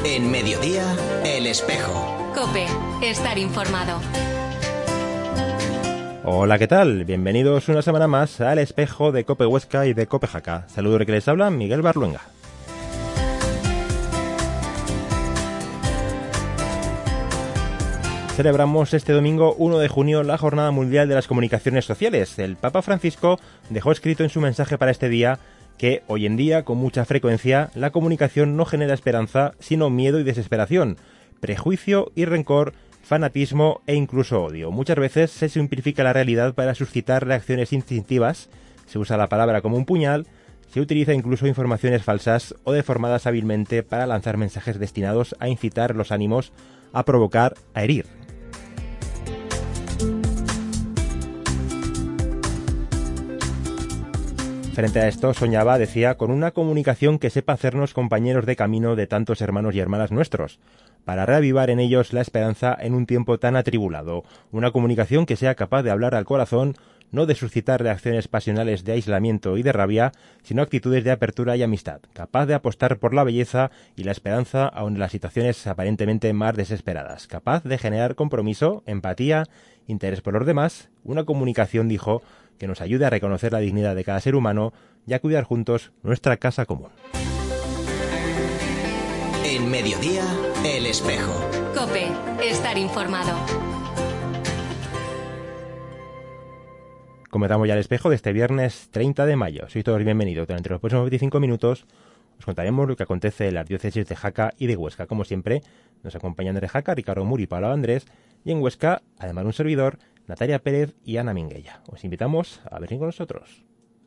En Mediodía, El Espejo. COPE, estar informado. Hola, ¿qué tal? Bienvenidos una semana más al Espejo de COPE Huesca y de COPE Jaca. Saludos de que les habla Miguel Barluenga. Celebramos este domingo 1 de junio la Jornada Mundial de las Comunicaciones Sociales. El Papa Francisco dejó escrito en su mensaje para este día que hoy en día, con mucha frecuencia, la comunicación no genera esperanza, sino miedo y desesperación, prejuicio y rencor, fanatismo e incluso odio. Muchas veces se simplifica la realidad para suscitar reacciones instintivas, se usa la palabra como un puñal, se utiliza incluso informaciones falsas o deformadas hábilmente para lanzar mensajes destinados a incitar los ánimos, a provocar, a herir. Frente a esto, soñaba, decía, con una comunicación que sepa hacernos compañeros de camino de tantos hermanos y hermanas nuestros, para reavivar en ellos la esperanza en un tiempo tan atribulado. Una comunicación que sea capaz de hablar al corazón, no de suscitar reacciones pasionales de aislamiento y de rabia, sino actitudes de apertura y amistad, capaz de apostar por la belleza y la esperanza aun en las situaciones aparentemente más desesperadas, capaz de generar compromiso, empatía, interés por los demás, una comunicación, dijo, que nos ayude a reconocer la dignidad de cada ser humano y a cuidar juntos nuestra casa común. En Mediodía, El Espejo. COPE, estar informado. Comenzamos ya El Espejo de este viernes 30 de mayo. Sois todos bienvenidos. Durante los próximos 25 minutos os contaremos lo que acontece en las diócesis de Jaca y de Huesca. Como siempre, nos acompañan de Jaca Ricardo Mur y Paula Andrés, y en Huesca, además un servidor, Natalia Pérez y Ana Minguella. Os invitamos a venir con nosotros.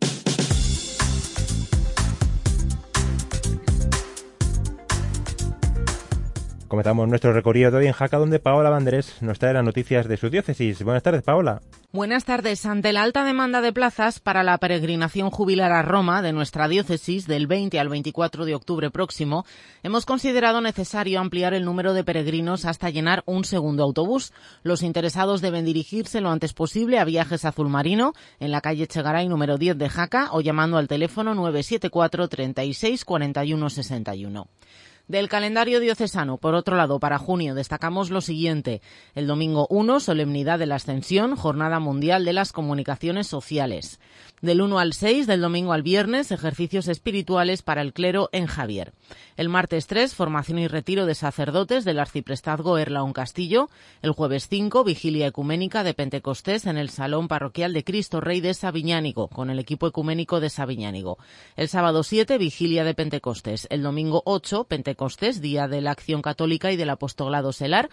Comenzamos nuestro recorrido de hoy en Jaca, donde Paola Vandrés nos trae las noticias de su diócesis. Buenas tardes, Paola. Buenas tardes. Ante la alta demanda de plazas para la peregrinación jubilar a Roma de nuestra diócesis del 20 al 24 de octubre próximo, hemos considerado necesario ampliar el número de peregrinos hasta llenar un segundo autobús. Los interesados deben dirigirse lo antes posible a Viajes Azul Marino, en la calle Chegaray número 10 de Jaca, o llamando al teléfono 974 36 41 61. Del calendario diocesano, por otro lado, para junio destacamos lo siguiente. El domingo 1, Solemnidad de la Ascensión, Jornada Mundial de las Comunicaciones Sociales. Del 1 al 6, del domingo al viernes, ejercicios espirituales para el clero en Javier. El martes 3, formación y retiro de sacerdotes del arciprestazgo Erlaón Castillo. El jueves 5, vigilia ecuménica de Pentecostés en el Salón Parroquial de Cristo Rey de Sabiñánigo, con el equipo ecuménico de Sabiñánigo. El sábado 7, vigilia de Pentecostés. El domingo 8, Pentecostés, Día de la Acción Católica y del Apostolado Seglar,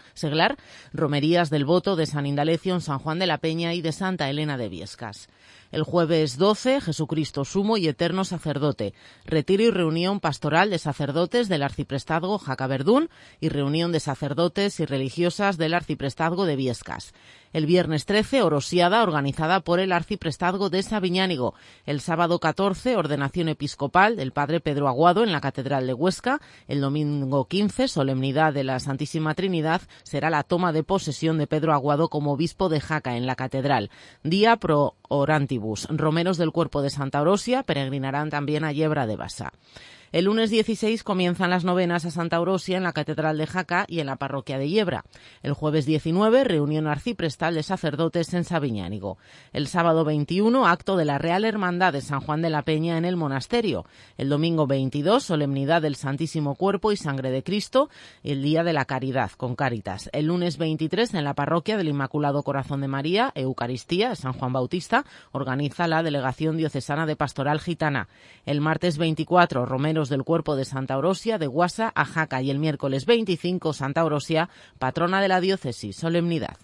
romerías del Voto de San Indalecio en San Juan de la Peña y de Santa Elena de Biescas. El jueves 12, Jesucristo Sumo y Eterno Sacerdote, retiro y reunión pastoral de sacerdotes del arciprestazgo Jaca-Verdún y reunión de sacerdotes y religiosas del arciprestazgo de Biescas. El viernes 13, Orosiada, organizada por el arciprestazgo de Sabiñánigo. El sábado 14, ordenación episcopal del padre Pedro Aguado en la Catedral de Huesca. El domingo 15, solemnidad de la Santísima Trinidad, será la toma de posesión de Pedro Aguado como obispo de Jaca en la Catedral. Día pro orantibus. Romeros del Cuerpo de Santa Orosia peregrinarán también a Yebra de Basa. El lunes 16 comienzan las novenas a Santa Orosia en la Catedral de Jaca y en la parroquia de Yebra. El jueves 19, reunión arciprestal de sacerdotes en Sabiñánigo. El sábado 21, acto de la Real Hermandad de San Juan de la Peña en el monasterio. El domingo 22, solemnidad del Santísimo Cuerpo y Sangre de Cristo, el Día de la Caridad, con Cáritas. El lunes 23, en la parroquia del Inmaculado Corazón de María, Eucaristía de San Juan Bautista, organiza la Delegación Diocesana de Pastoral Gitana. El martes 24, romeros del Cuerpo de Santa Orosia de Guasa a Jaca, y el miércoles 25, Santa Orosia, patrona de la diócesis, solemnidad.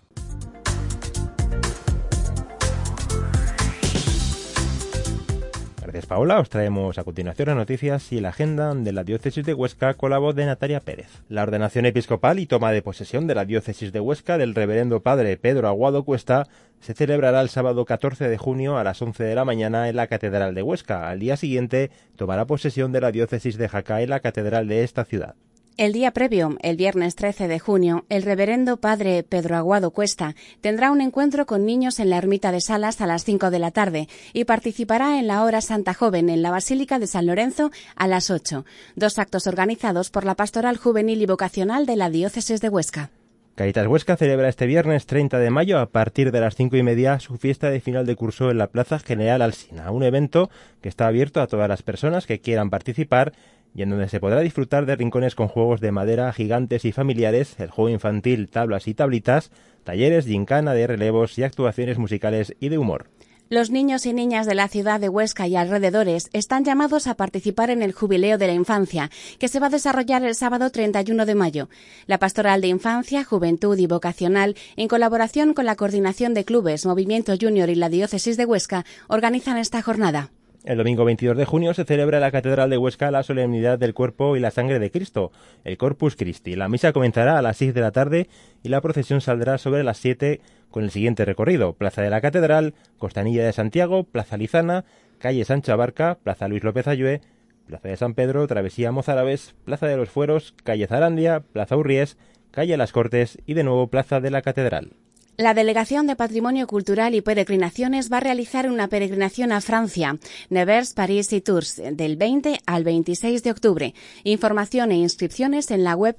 Gracias, Paola. Os traemos a continuación las noticias y la agenda de la diócesis de Huesca con la voz de Natalia Pérez. La ordenación episcopal y toma de posesión de la diócesis de Huesca del reverendo padre Pedro Aguado Cuesta se celebrará el sábado 14 de junio a las 11 de la mañana en la Catedral de Huesca. Al día siguiente tomará posesión de la diócesis de Jaca en la Catedral de esta ciudad. El día previo, el viernes 13 de junio, el reverendo padre Pedro Aguado Cuesta tendrá un encuentro con niños en la ermita de Salas a las 5 de la tarde y participará en la hora Santa Joven en la Basílica de San Lorenzo a las 8. 2 actos organizados por la Pastoral Juvenil y Vocacional de la Diócesis de Huesca. Cáritas Huesca celebra este viernes 30 de mayo a partir de las 5:30 su fiesta de final de curso en la Plaza General Alsina, un evento que está abierto a todas las personas que quieran participar y en donde se podrá disfrutar de rincones con juegos de madera gigantes y familiares, el juego infantil, tablas y tablitas, talleres, gincana de relevos y actuaciones musicales y de humor. Los niños y niñas de la ciudad de Huesca y alrededores están llamados a participar en el Jubileo de la Infancia, que se va a desarrollar el sábado 31 de mayo. La Pastoral de Infancia, Juventud y Vocacional, en colaboración con la Coordinación de Clubes, Movimiento Junior y la Diócesis de Huesca, organizan esta jornada. El domingo 22 de junio se celebra en la Catedral de Huesca la solemnidad del cuerpo y la sangre de Cristo, el Corpus Christi. La misa comenzará a las 6 de la tarde y la procesión saldrá sobre las 7 con el siguiente recorrido: Plaza de la Catedral, Costanilla de Santiago, Plaza Lizana, Calle Sancho Abarca, Plaza Luis López Ayue, Plaza de San Pedro, Travesía Mozárabes, Plaza de los Fueros, Calle Zarandia, Plaza Urries, Calle Las Cortes y de nuevo Plaza de la Catedral. La Delegación de Patrimonio Cultural y Peregrinaciones va a realizar una peregrinación a Francia, Nevers, París y Tours, del 20 al 26 de octubre. Información e inscripciones en la web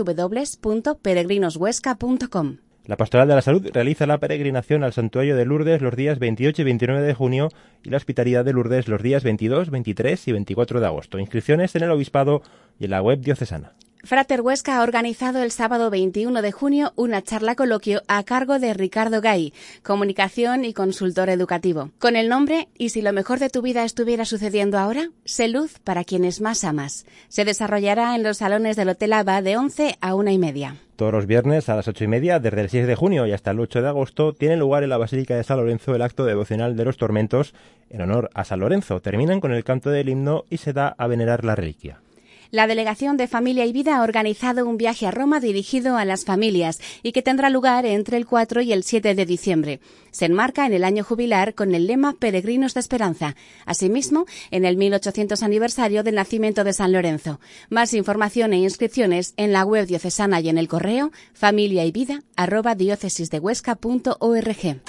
www.peregrinoshuesca.com. La Pastoral de la Salud realiza la peregrinación al Santuario de Lourdes los días 28 y 29 de junio y la Hospitalidad de Lourdes los días 22, 23 y 24 de agosto. Inscripciones en el Obispado y en la web diocesana. Frater Huesca ha organizado el sábado 21 de junio una charla coloquio a cargo de Ricardo Gay, comunicación y consultor educativo, con el nombre «¿Y si lo mejor de tu vida estuviera sucediendo ahora? Sé luz para quienes más amas». Se desarrollará en los salones del Hotel Aba de 11 a 1:30. Todos los viernes a las 8:30, desde el 6 de junio y hasta el 8 de agosto, tiene lugar en la Basílica de San Lorenzo el acto devocional de los Tormentos en honor a San Lorenzo. Terminan con el canto del himno y se da a venerar la reliquia. La Delegación de Familia y Vida ha organizado un viaje a Roma dirigido a las familias y que tendrá lugar entre el 4 y el 7 de diciembre. Se enmarca en el año jubilar con el lema Peregrinos de Esperanza. Asimismo, en el 1800 aniversario del nacimiento de San Lorenzo. Más información e inscripciones en la web diocesana y en el correo familiayvida@diocesisdehuesca.org.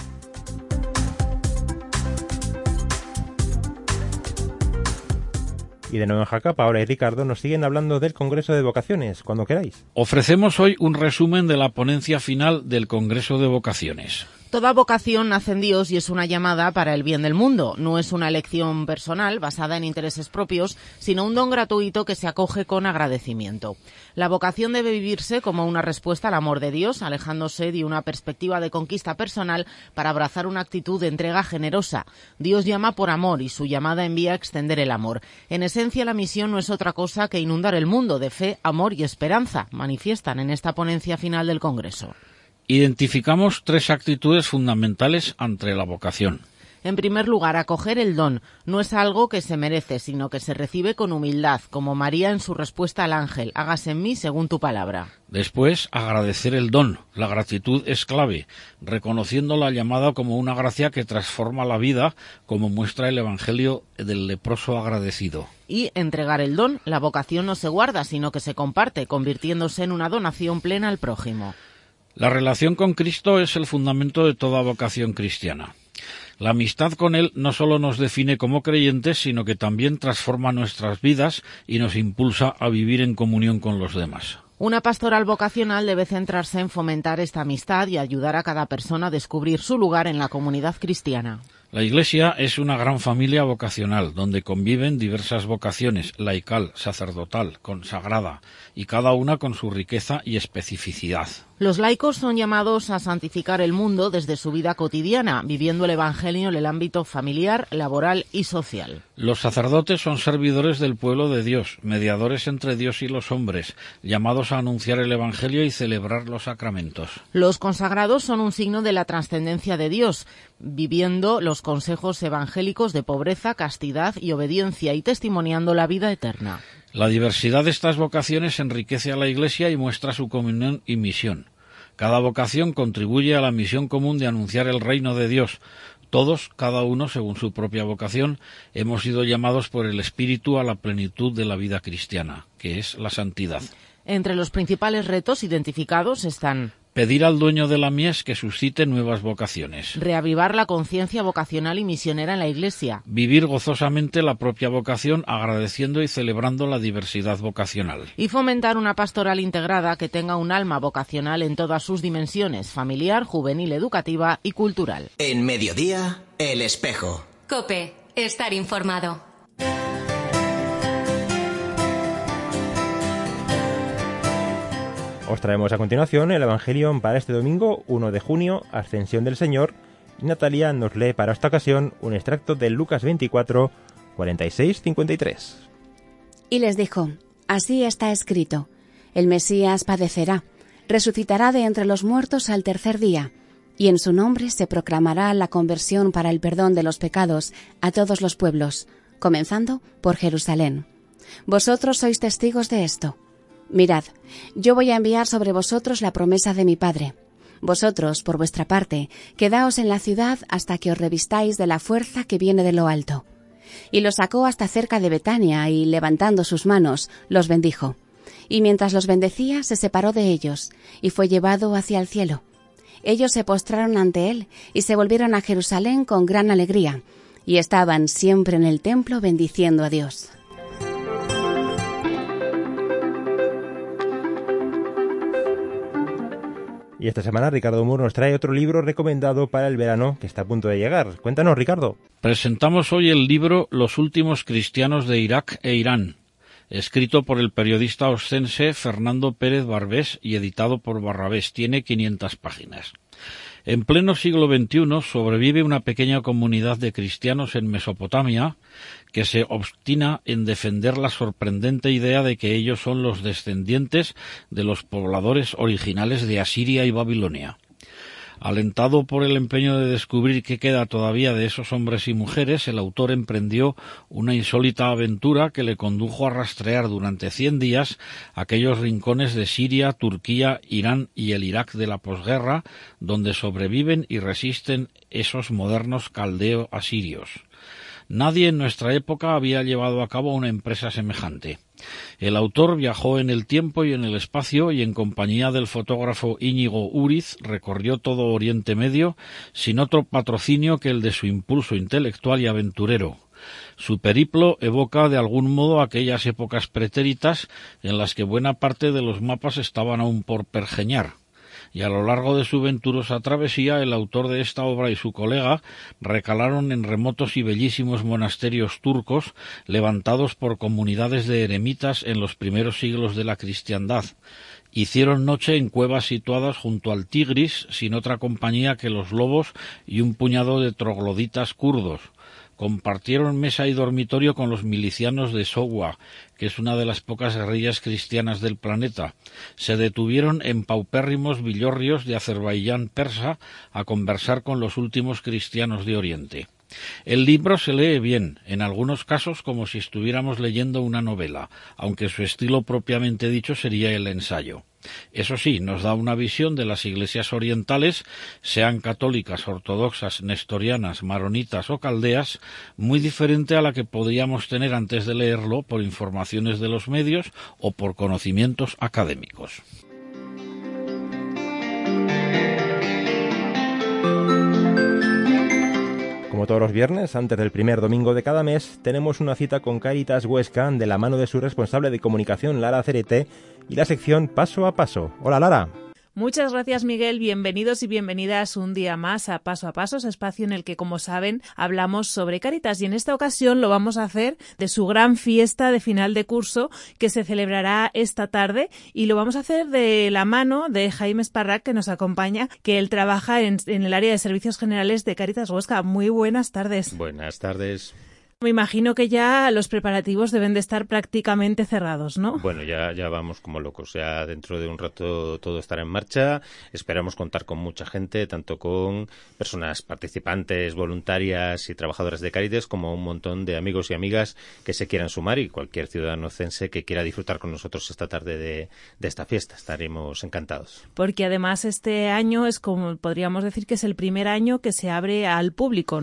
Y de nuevo en Jaca, Paola y Ricardo nos siguen hablando del Congreso de Vocaciones, cuando queráis. Ofrecemos hoy un resumen de la ponencia final del Congreso de Vocaciones. Toda vocación nace en Dios y es una llamada para el bien del mundo. No es una elección personal basada en intereses propios, sino un don gratuito que se acoge con agradecimiento. La vocación debe vivirse como una respuesta al amor de Dios, alejándose de una perspectiva de conquista personal para abrazar una actitud de entrega generosa. Dios llama por amor y su llamada envía a extender el amor. En esencia, la misión no es otra cosa que inundar el mundo de fe, amor y esperanza, manifiestan en esta ponencia final del Congreso. Identificamos 3 actitudes fundamentales ante la vocación. En primer lugar, acoger el don no es algo que se merece, sino que se recibe con humildad, como María en su respuesta al ángel, hágase en mí según tu palabra. Después, agradecer el don. La gratitud es clave, reconociendo la llamada como una gracia que transforma la vida, como muestra el Evangelio del leproso agradecido. Y entregar el don, la vocación no se guarda, sino que se comparte, convirtiéndose en una donación plena al prójimo. La relación con Cristo es el fundamento de toda vocación cristiana. La amistad con Él no solo nos define como creyentes, sino que también transforma nuestras vidas y nos impulsa a vivir en comunión con los demás. Una pastoral vocacional debe centrarse en fomentar esta amistad y ayudar a cada persona a descubrir su lugar en la comunidad cristiana. La Iglesia es una gran familia vocacional, donde conviven diversas vocaciones, laical, sacerdotal, consagrada, y cada una con su riqueza y especificidad. Los laicos son llamados a santificar el mundo desde su vida cotidiana, viviendo el Evangelio en el ámbito familiar, laboral y social. Los sacerdotes son servidores del pueblo de Dios, mediadores entre Dios y los hombres, llamados a anunciar el Evangelio y celebrar los sacramentos. Los consagrados son un signo de la trascendencia de Dios, viviendo los consejos evangélicos de pobreza, castidad y obediencia y testimoniando la vida eterna. La diversidad de estas vocaciones enriquece a la Iglesia y muestra su comunión y misión. Cada vocación contribuye a la misión común de anunciar el reino de Dios. Todos, cada uno según su propia vocación, hemos sido llamados por el Espíritu a la plenitud de la vida cristiana, que es la santidad. Entre los principales retos identificados están: pedir al dueño de la mies que suscite nuevas vocaciones. Reavivar la conciencia vocacional y misionera en la Iglesia. Vivir gozosamente la propia vocación, agradeciendo y celebrando la diversidad vocacional. Y fomentar una pastoral integrada que tenga un alma vocacional en todas sus dimensiones: familiar, juvenil, educativa y cultural. En Mediodía, El Espejo. COPE. Estar informado. Os traemos a continuación el Evangelio para este domingo 1 de junio, Ascensión del Señor, y Natalia nos lee para esta ocasión un extracto de Lucas 24, 46-53. Y les dijo: así está escrito, el Mesías padecerá, resucitará de entre los muertos al tercer día, y en su nombre se proclamará la conversión para el perdón de los pecados a todos los pueblos, comenzando por Jerusalén. Vosotros sois testigos de esto. Mirad, yo voy a enviar sobre vosotros la promesa de mi Padre. Vosotros, por vuestra parte, quedaos en la ciudad hasta que os revistáis de la fuerza que viene de lo alto. Y los sacó hasta cerca de Betania y, levantando sus manos, los bendijo. Y mientras los bendecía, se separó de ellos y fue llevado hacia el cielo. Ellos se postraron ante él y se volvieron a Jerusalén con gran alegría, y estaban siempre en el templo bendiciendo a Dios. Y esta semana Ricardo Mur nos trae otro libro recomendado para el verano que está a punto de llegar. Cuéntanos, Ricardo. Presentamos hoy el libro Los últimos cristianos de Irak e Irán, escrito por el periodista oscense Fernando Pérez Barbés y editado por Barrabés. Tiene 500 páginas. En pleno siglo XXI sobrevive una pequeña comunidad de cristianos en Mesopotamia que se obstina en defender la sorprendente idea de que ellos son los descendientes de los pobladores originales de Asiria y Babilonia. Alentado por el empeño de descubrir qué queda todavía de esos hombres y mujeres, el autor emprendió una insólita aventura que le condujo a rastrear durante 100 días aquellos rincones de Siria, Turquía, Irán y el Irak de la posguerra, donde sobreviven y resisten esos modernos caldeo-asirios. Nadie en nuestra época había llevado a cabo una empresa semejante. El autor viajó en el tiempo y en el espacio y en compañía del fotógrafo Íñigo Uriz recorrió todo Oriente Medio sin otro patrocinio que el de su impulso intelectual y aventurero. Su periplo evoca de algún modo aquellas épocas pretéritas en las que buena parte de los mapas estaban aún por pergeñar. Y a lo largo de su venturosa travesía, el autor de esta obra y su colega recalaron en remotos y bellísimos monasterios turcos levantados por comunidades de eremitas en los primeros siglos de la cristiandad. Hicieron noche en cuevas situadas junto al Tigris, sin otra compañía que los lobos y un puñado de trogloditas kurdos. Compartieron mesa y dormitorio con los milicianos de Sowa, que es una de las pocas guerrillas cristianas del planeta. Se detuvieron en paupérrimos villorrios de Azerbaiyán persa a conversar con los últimos cristianos de Oriente. El libro se lee bien, en algunos casos como si estuviéramos leyendo una novela, aunque su estilo propiamente dicho sería el ensayo. Eso sí, nos da una visión de las iglesias orientales, sean católicas, ortodoxas, nestorianas, maronitas o caldeas, muy diferente a la que podríamos tener antes de leerlo por informaciones de los medios o por conocimientos académicos. Como todos los viernes, antes del primer domingo de cada mes, tenemos una cita con Cáritas Huesca de la mano de su responsable de comunicación, Lara Cerete, y la sección Paso a Paso. Hola, Lara. Muchas gracias, Miguel. Bienvenidos y bienvenidas un día más a Paso, ese espacio en el que, como saben, hablamos sobre Cáritas. Y en esta ocasión lo vamos a hacer de su gran fiesta de final de curso que se celebrará esta tarde. Y lo vamos a hacer de la mano de Jaime Esparrac, que nos acompaña, que él trabaja en el área de servicios generales de Cáritas Huesca. Muy buenas tardes. Buenas tardes. Me imagino que ya los preparativos deben de estar prácticamente cerrados, ¿no? Bueno, ya vamos como locos. Ya dentro de un rato todo estará en marcha. Esperamos contar con mucha gente, tanto con personas participantes, voluntarias y trabajadoras de Cáritas, como un montón de amigos y amigas que se quieran sumar y cualquier ciudadano cense que quiera disfrutar con nosotros esta tarde de esta fiesta. Estaremos encantados. Porque además este año es como podríamos decir que es el primer año que se abre al público, ¿no?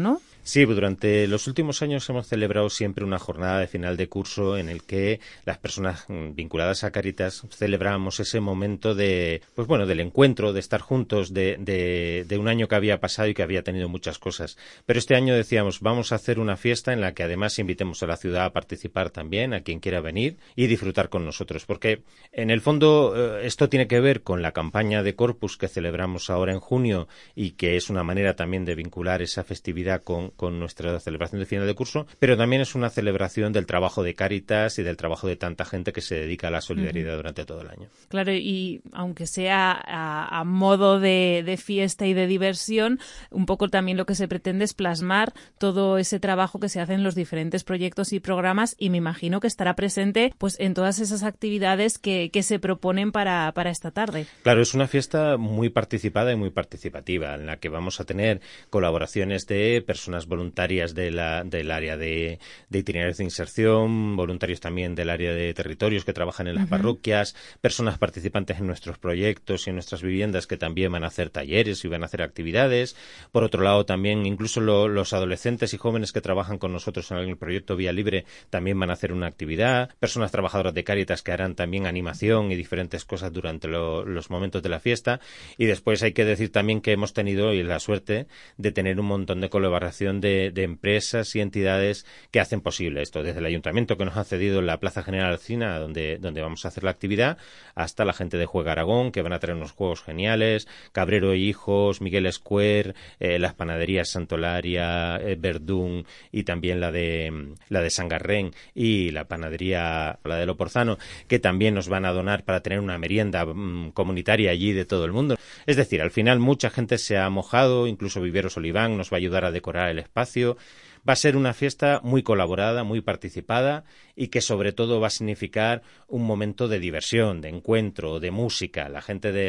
Sí, durante los últimos años hemos celebrado siempre una jornada de final de curso en el que las personas vinculadas a Cáritas celebramos ese momento de, pues bueno, del encuentro, de estar juntos, de un año que había pasado y que había tenido muchas cosas. Pero este año decíamos, vamos a hacer una fiesta en la que además invitemos a la ciudad a participar también, a quien quiera venir y disfrutar con nosotros. Porque en el fondo esto tiene que ver con la campaña de Corpus que celebramos ahora en junio y que es una manera también de vincular esa festividad con nuestra celebración de final de curso, pero también es una celebración del trabajo de Cáritas y del trabajo de tanta gente que se dedica a la solidaridad durante todo el año. Claro, y aunque sea a modo de fiesta y de diversión, un poco también lo que se pretende es plasmar todo ese trabajo que se hace en los diferentes proyectos y programas, y me imagino que estará presente pues en todas esas actividades que se proponen para esta tarde. Claro, es una fiesta muy participada y muy participativa, en la que vamos a tener colaboraciones de personas voluntarias del área de itinerarios de inserción, voluntarios también del área de territorios que trabajan en las parroquias, personas participantes en nuestros proyectos y en nuestras viviendas que también van a hacer talleres y van a hacer actividades. Por otro lado, también incluso los adolescentes y jóvenes que trabajan con nosotros en el proyecto Vía Libre también van a hacer una actividad. Personas trabajadoras de Cáritas que harán también animación y diferentes cosas durante los momentos de la fiesta. Y después hay que decir también que hemos tenido la suerte de tener un montón de colaboración de empresas y entidades que hacen posible esto, desde el ayuntamiento que nos ha cedido la Plaza General Alsina donde vamos a hacer la actividad, hasta la gente de Juega Aragón, que van a traer unos juegos geniales, Cabrero e Hijos, Miguel Square, las panaderías Santolaria, Verdún, y también la de Sangarrén y la panadería, la de Loporzano, que también nos van a donar para tener una merienda comunitaria allí de todo el mundo. Es decir, al final mucha gente se ha mojado, incluso Viveros Oliván nos va a ayudar a decorar el espacio. Va a ser una fiesta muy colaborada, muy participada y que sobre todo va a significar un momento de diversión, de encuentro, de música. La gente de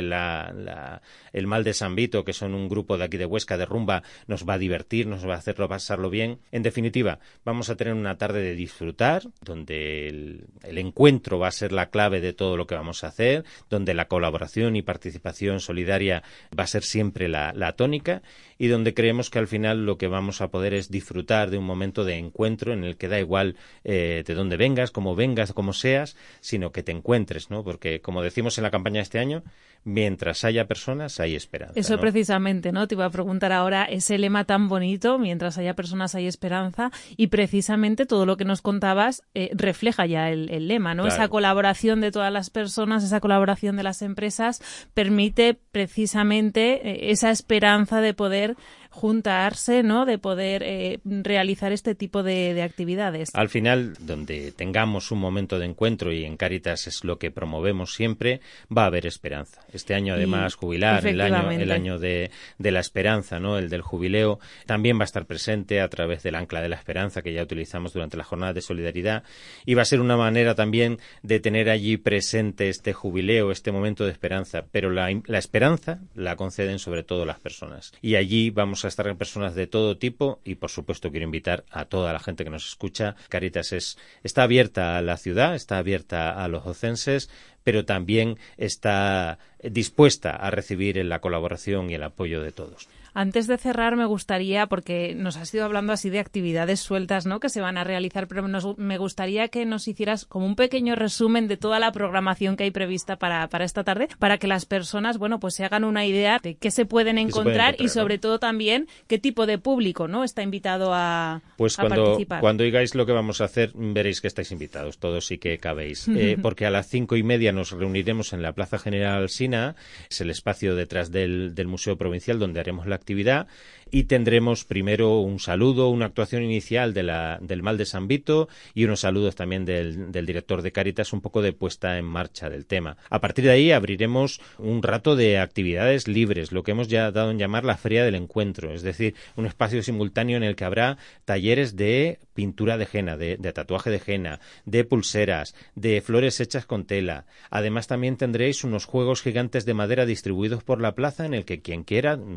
el Mal de San Vito, que son un grupo de aquí de Huesca de rumba, nos va a divertir, nos va a hacerlo pasarlo bien. En definitiva, vamos a tener una tarde de disfrutar, donde el encuentro va a ser la clave de todo lo que vamos a hacer, donde la colaboración y participación solidaria va a ser siempre la tónica, y donde creemos que al final lo que vamos a poder es disfrutar de un momento de encuentro en el que da igual de dónde vengas, como seas, sino que te encuentres, ¿no? Porque, como decimos en la campaña de este año, mientras haya personas, hay esperanza. Eso, ¿no? Precisamente, ¿no? Te iba a preguntar ahora ese lema tan bonito, mientras haya personas, hay esperanza, y precisamente todo lo que nos contabas refleja ya el lema, ¿no? Claro. Esa colaboración de todas las personas, esa colaboración de las empresas, permite precisamente esa esperanza de poder juntarse, ¿no? De poder realizar este tipo de actividades. Al final, donde tengamos un momento de encuentro, y en Cáritas es lo que promovemos siempre, va a haber esperanza. Este año, además, jubilar, el año de la esperanza, ¿no? El del jubileo, también va a estar presente a través del ancla de la esperanza que ya utilizamos durante las jornadas de solidaridad, y va a ser una manera también de tener allí presente este jubileo, este momento de esperanza, pero la esperanza la conceden sobre todo las personas, y allí vamos a estar personas de todo tipo, y por supuesto quiero invitar a toda la gente que nos escucha. Cáritas está abierta a la ciudad, está abierta a los ocenses, pero también está dispuesta a recibir la colaboración y el apoyo de todos. Antes de cerrar, me gustaría, porque nos has ido hablando así de actividades sueltas, ¿no?, que se van a realizar, pero me gustaría que nos hicieras como un pequeño resumen de toda la programación que hay prevista para esta tarde, para que las personas, bueno, pues se hagan una idea de qué se pueden encontrar y sobre todo también qué tipo de público, ¿no?, está invitado a participar. Cuando oigáis lo que vamos a hacer, veréis que estáis invitados, todos y que cabéis, porque a las 5:30 nos reuniremos en la Plaza General Alsina, es el espacio detrás del Museo Provincial donde haremos la actividad, y tendremos primero un saludo, una actuación inicial del Mal de San Vito y unos saludos también del director de Cáritas, un poco de puesta en marcha del tema. A partir de ahí abriremos un rato de actividades libres, lo que hemos ya dado en llamar la Feria del Encuentro, es decir, un espacio simultáneo en el que habrá talleres de pintura de henna, de tatuaje de henna, de pulseras, de flores hechas con tela. Además también tendréis unos juegos gigantes de madera distribuidos por la plaza en el que quien quiera, mayores,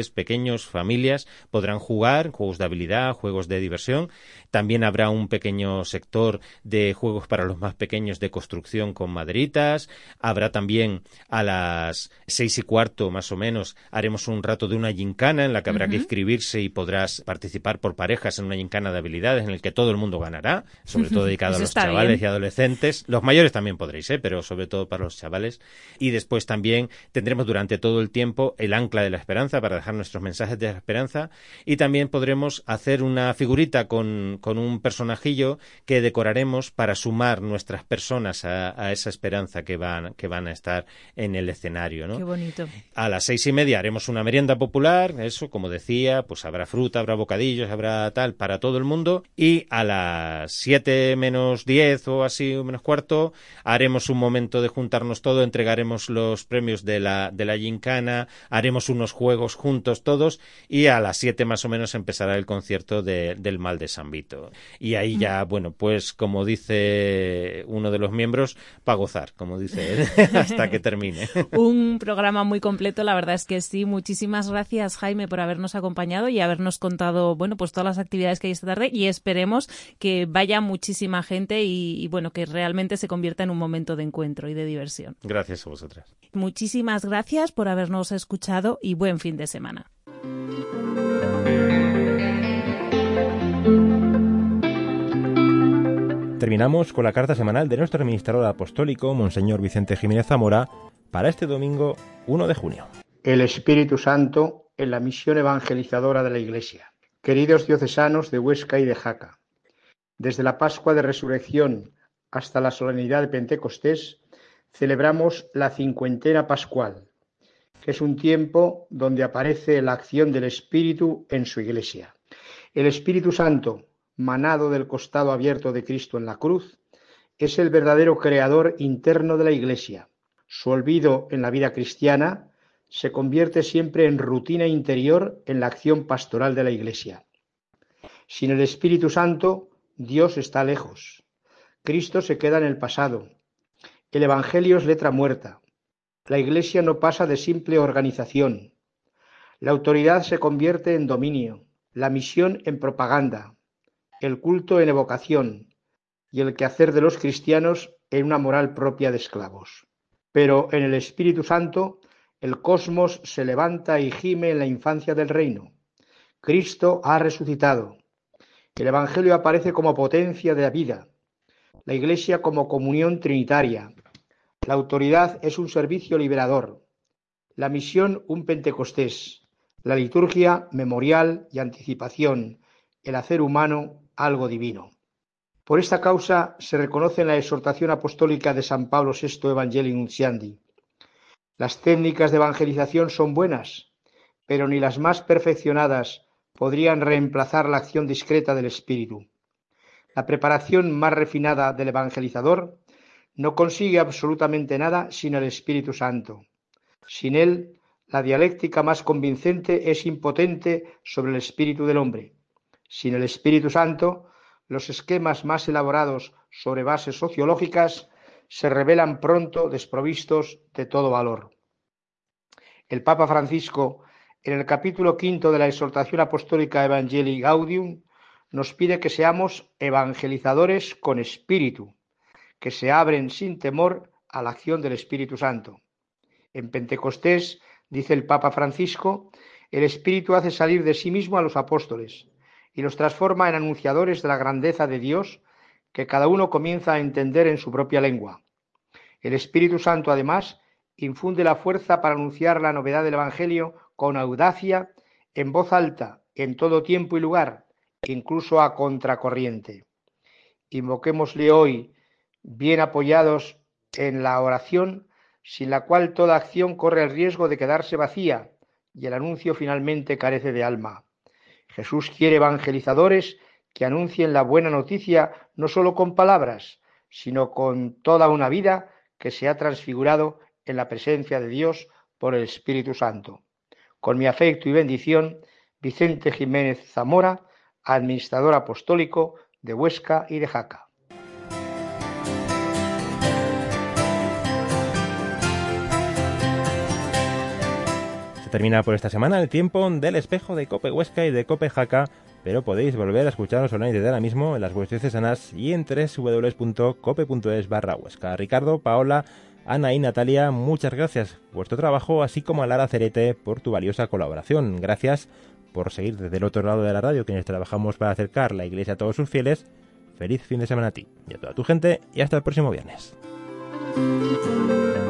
chavales pequeños, familias, podrán jugar juegos de habilidad, juegos de diversión. También habrá un pequeño sector de juegos para los más pequeños de construcción con maderitas. Habrá también a las 6:15 más o menos, haremos un rato de una gincana en la que habrá que inscribirse y podrás participar por parejas en una gincana de habilidades en el que todo el mundo ganará, sobre todo dedicado a los chavales y adolescentes. Los mayores también podréis, pero sobre todo para los chavales. Y después también tendremos durante todo el tiempo el ancla de la esperanza para dejar nuestros mensajes de la esperanza, y también podremos hacer una figurita con un personajillo que decoraremos para sumar nuestras personas a esa esperanza que van a estar en el escenario, ¿no? Qué bonito. A las 6:30 haremos una merienda popular, eso, como decía, pues habrá fruta, habrá bocadillos, habrá tal para todo el mundo, y a las 7 menos 10 o así, o menos cuarto, haremos un momento de juntarnos todo, entregaremos los premios de la gincana, haremos unos juegos juntos todos, y a las 7 más o menos empezará el concierto del Mal de San Vito. Y ahí ya, bueno, pues como dice uno de los miembros, para gozar, como dice él, hasta que termine. Un programa muy completo, la verdad es que sí. Muchísimas gracias, Jaime, por habernos acompañado y habernos contado, bueno, pues todas las actividades que hay esta tarde, y esperemos que vaya muchísima gente y bueno, que realmente se convierta en un momento de encuentro y de diversión. Gracias a vosotras. Muchísimas gracias por habernos escuchado y buen fin de semana. Terminamos con la carta semanal de nuestro administrador apostólico, Monseñor Vicente Jiménez Zamora, para este domingo 1 de junio. El Espíritu Santo en la misión evangelizadora de la Iglesia. Queridos diocesanos de Huesca y de Jaca, desde la Pascua de Resurrección hasta la solemnidad de Pentecostés, celebramos la cincuentena pascual, que es un tiempo donde aparece la acción del Espíritu en su Iglesia. El Espíritu Santo, manado del costado abierto de Cristo en la cruz, es el verdadero creador interno de la Iglesia. Su olvido en la vida cristiana se convierte siempre en rutina interior en la acción pastoral de la Iglesia. Sin el Espíritu Santo, Dios está lejos. Cristo se queda en el pasado. El Evangelio es letra muerta. La Iglesia no pasa de simple organización. La autoridad se convierte en dominio, la misión en propaganda, el culto en evocación y el quehacer de los cristianos en una moral propia de esclavos. Pero en el Espíritu Santo, el cosmos se levanta y gime en la infancia del reino. Cristo ha resucitado. El Evangelio aparece como potencia de la vida, la Iglesia como comunión trinitaria. La autoridad es un servicio liberador, la misión un Pentecostés, la liturgia memorial y anticipación, el hacer humano algo divino. Por esta causa se reconoce en la exhortación apostólica de San Pablo VI Evangelii Nuntiandi. Las técnicas de evangelización son buenas, pero ni las más perfeccionadas podrían reemplazar la acción discreta del Espíritu. La preparación más refinada del evangelizador no consigue absolutamente nada sin el Espíritu Santo. Sin él, la dialéctica más convincente es impotente sobre el espíritu del hombre. Sin el Espíritu Santo, los esquemas más elaborados sobre bases sociológicas se revelan pronto desprovistos de todo valor. El Papa Francisco, en el capítulo 5 de la exhortación apostólica Evangelii Gaudium, nos pide que seamos evangelizadores con espíritu, que se abren sin temor a la acción del Espíritu Santo. En Pentecostés, dice el Papa Francisco, el Espíritu hace salir de sí mismo a los apóstoles y los transforma en anunciadores de la grandeza de Dios que cada uno comienza a entender en su propia lengua. El Espíritu Santo, además, infunde la fuerza para anunciar la novedad del Evangelio con audacia, en voz alta, en todo tiempo y lugar, incluso a contracorriente. Invoquémosle hoy, bien apoyados en la oración, sin la cual toda acción corre el riesgo de quedarse vacía y el anuncio finalmente carece de alma. Jesús quiere evangelizadores que anuncien la buena noticia no solo con palabras, sino con toda una vida que se ha transfigurado en la presencia de Dios por el Espíritu Santo. Con mi afecto y bendición, Vicente Jiménez Zamora, administrador apostólico de Huesca y de Jaca. Se termina por esta semana el tiempo del espejo de Cope Huesca y de Cope Jaca, pero podéis volver a escucharnos online desde ahora mismo en las webs diocesanas y en www.cope.es/Huesca. Ricardo, Paola, Ana y Natalia, muchas gracias por vuestro trabajo, así como a Lara Cerete por tu valiosa colaboración. Gracias por seguir desde el otro lado de la radio, quienes trabajamos para acercar la Iglesia a todos sus fieles. Feliz fin de semana a ti y a toda tu gente, y hasta el próximo viernes.